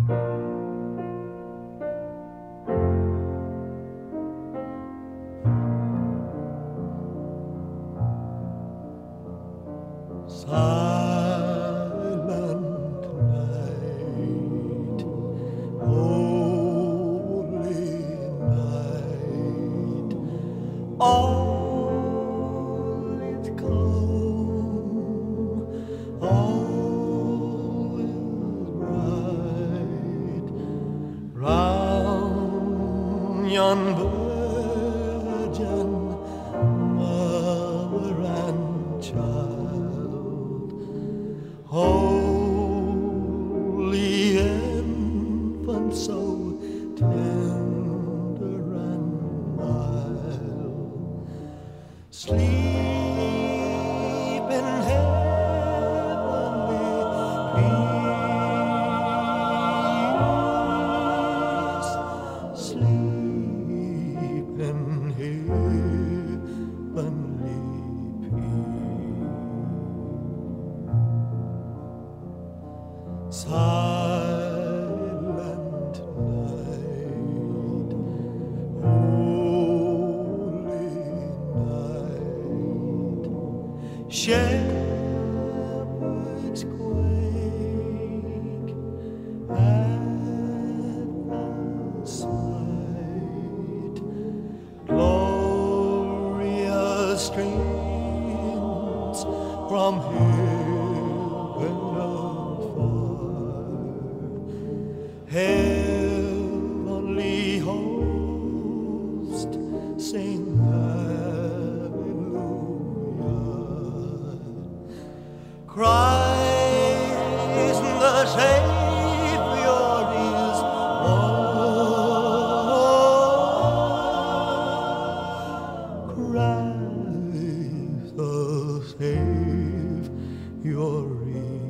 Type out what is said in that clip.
Silent night, holy night, all is calm, all is right, round yon virgin mother and child, holy infant, so tender and mild, sleep in heavenly peace, sleep in heavenly peace. Silent night, holy night, shepherds quake at the sight, glorious streams from heaven afar, heavenly host sing hallelujah. Christ the Savior is born. Christ the Savior is